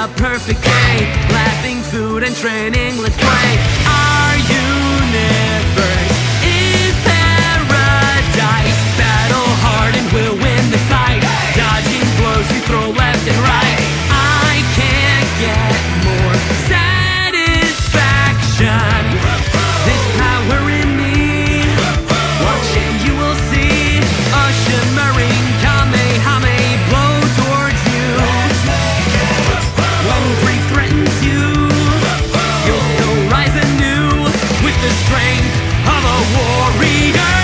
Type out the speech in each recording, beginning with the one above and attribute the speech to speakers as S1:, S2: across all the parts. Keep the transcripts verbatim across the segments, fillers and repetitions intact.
S1: a perfect day. Laughing, food, and training, let's play. Our universe is paradise. Battle hard and we'll win the fight. Dodging blows you throw left and right. I can't get more satisfaction. This power in me, watch and you will see a shimmering Kamehameha blow towards you. When grief threatens you, you'll still rise anew with the strength of a warrior.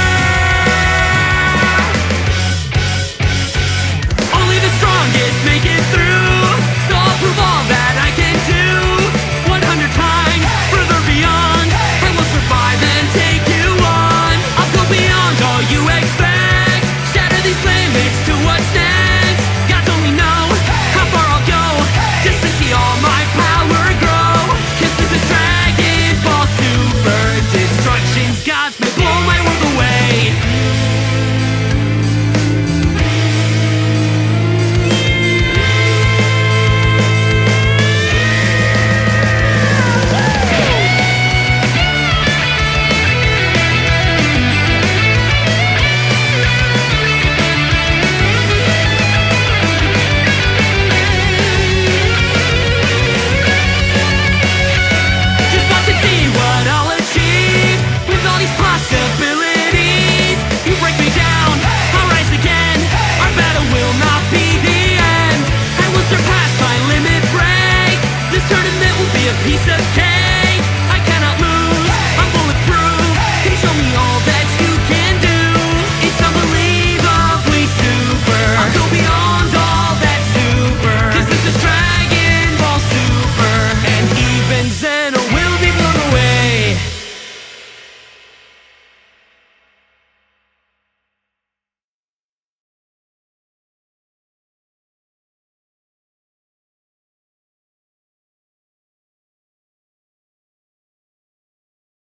S1: Only the strongest make it through, so I'll prove all that I can do. one hundred times further beyond, I will survive and take you on. I'll go beyond all you expect, shatter these limits to what's next. God only know how far I'll go, just to see all my power grow. Kiss this is Dragon Ball Super. Destruction's gods may blow my world away. Just watch and see what I'll achieve with all these possibilities. You break me down, I'll rise again. Our battle will not be the end. I will surpass my limit break. This tournament will be a piece of cake.